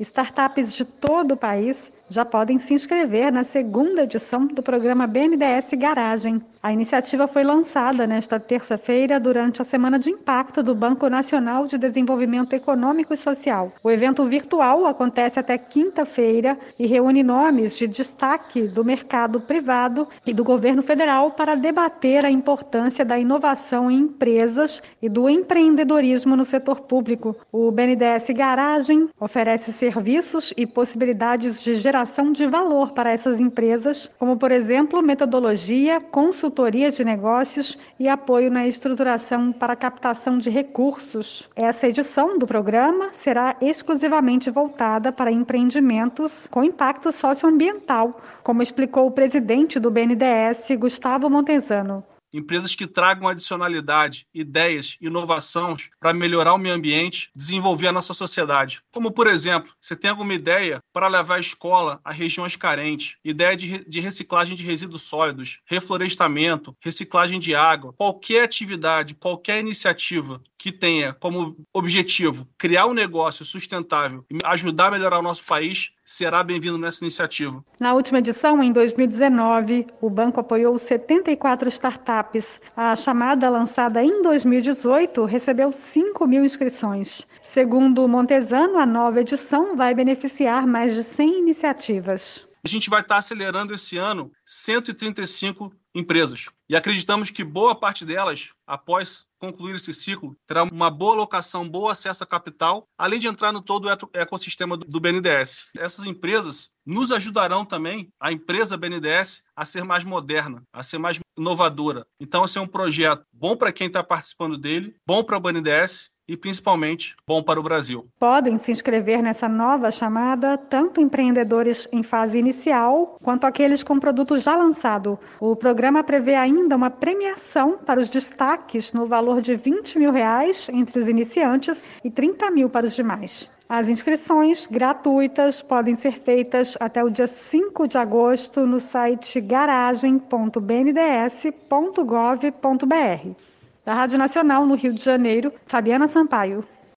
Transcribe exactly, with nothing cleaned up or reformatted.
Startups de todo o país já podem se inscrever na segunda edição do programa B N D E S Garagem. A iniciativa foi lançada nesta terça-feira durante a Semana de Impacto do Banco Nacional de Desenvolvimento Econômico e Social. O evento virtual acontece até quinta-feira e reúne nomes de destaque do mercado privado e do governo federal para debater a importância da inovação em empresas e do empreendedorismo no setor público. O B N D E S Garagem oferece serviços e possibilidades de geração de valor para essas empresas, como, por exemplo, metodologia, consultoria de negócios e apoio na estruturação para captação de recursos. Essa edição do programa será exclusivamente voltada para empreendimentos com impacto socioambiental, como explicou o presidente do B N D E S, Gustavo Montezano. Empresas que tragam adicionalidade, ideias, inovações para melhorar o meio ambiente, desenvolver a nossa sociedade. Como, por exemplo, você tem alguma ideia para levar a escola a regiões carentes, ideia de, de reciclagem de resíduos sólidos, reflorestamento, reciclagem de água, qualquer atividade, qualquer iniciativa que tenha como objetivo criar um negócio sustentável e ajudar a melhorar o nosso país, será bem-vindo nessa iniciativa. Na última edição, em dois mil e dezenove, o banco apoiou setenta e quatro startups. A chamada, lançada em dois mil e dezoito, recebeu cinco mil inscrições. Segundo Montezano, a nova edição vai beneficiar mais de cem iniciativas. A gente vai estar acelerando esse ano cento e trinta e cinco empresas. E acreditamos que boa parte delas, após concluir esse ciclo, terá uma boa alocação, bom acesso a capital, além de entrar no todo o ecossistema do B N D E S. Essas empresas nos ajudarão também, a empresa B N D E S, a ser mais moderna, a ser mais inovadora. Então, esse é um projeto bom para quem está participando dele, bom para o B N D E S, e principalmente bom para o Brasil. Podem se inscrever nessa nova chamada tanto empreendedores em fase inicial quanto aqueles com produto já lançado. O programa prevê ainda uma premiação para os destaques no valor de vinte mil reais entre os iniciantes e trinta mil para os demais. As inscrições gratuitas podem ser feitas até o dia cinco de agosto no site garagem ponto b n d s ponto gov ponto b r. Da Rádio Nacional, no Rio de Janeiro, Fabiana Sampaio.